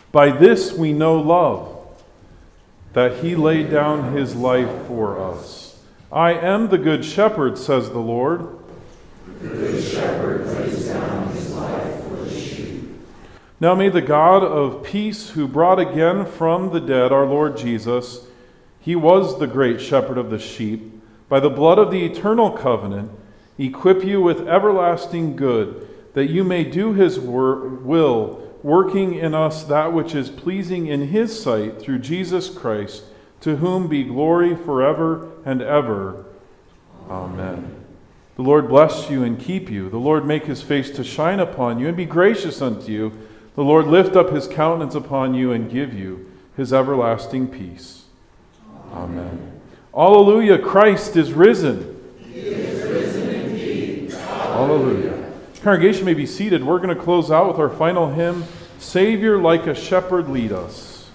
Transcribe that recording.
By this we know love, that he laid down his life for us. I am the good shepherd, says the Lord. The good shepherd lays down his life for the sheep. Now may the God of peace, who brought again from the dead our Lord Jesus, he was the great shepherd of the sheep, by the blood of the eternal covenant, equip you with everlasting good, that you may do his will, working in us that which is pleasing in his sight through Jesus Christ, to whom be glory forever and ever. Amen. The Lord bless you and keep you. The Lord make his face to shine upon you and be gracious unto you. The Lord lift up his countenance upon you and give you his everlasting peace. Amen. Alleluia, Christ is risen. He is risen indeed. Alleluia. Congregation may be seated. We're going to close out with our final hymn, Savior, like a shepherd, lead us.